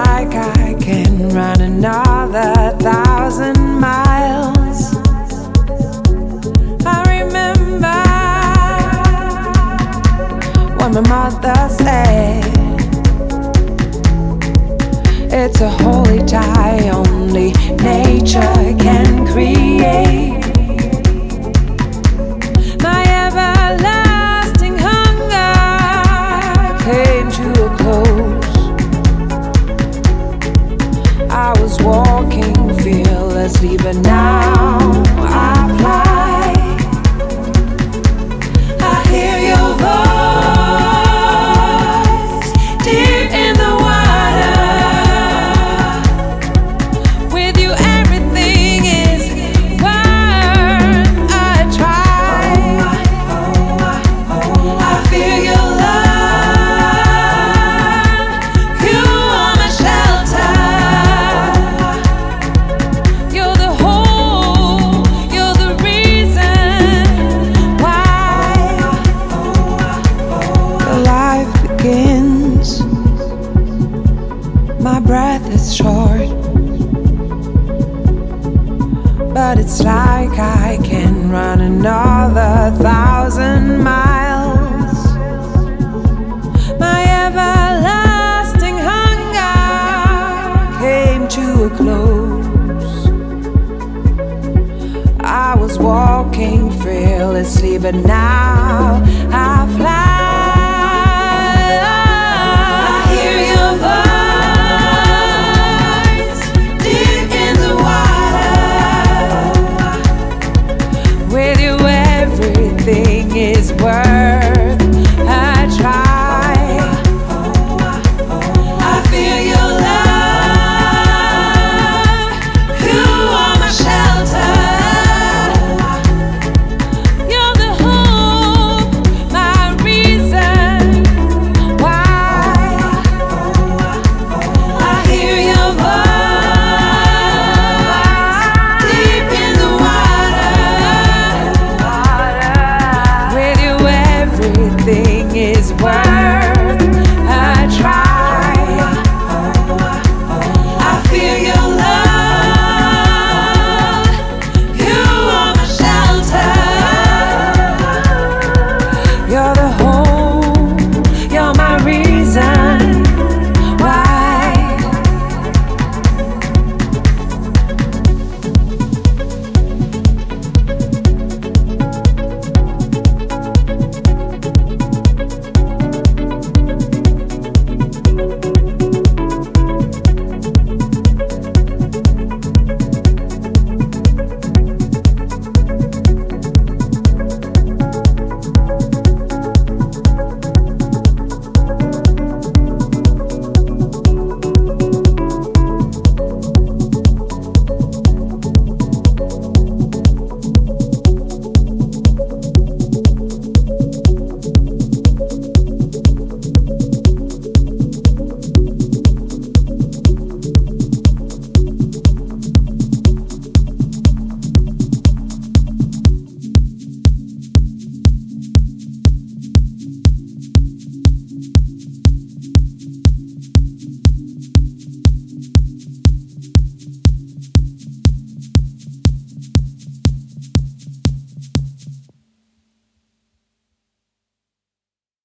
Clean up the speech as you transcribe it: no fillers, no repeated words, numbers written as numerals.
like I can run another 1,000 miles. I remember what my mother said. It's a holy tie only nature can create. My everlasting hunger came to a close. I was walking fearlessly, but now I fly. I hear your voice deep in the water. With you everything is worth a try. I feel your love. You are my shelter. You're the whole, you're the reason why the life begins. My breath is short, but it's like I can run another 1,000 miles. My everlasting hunger came to a close. I was walking fearlessly, but now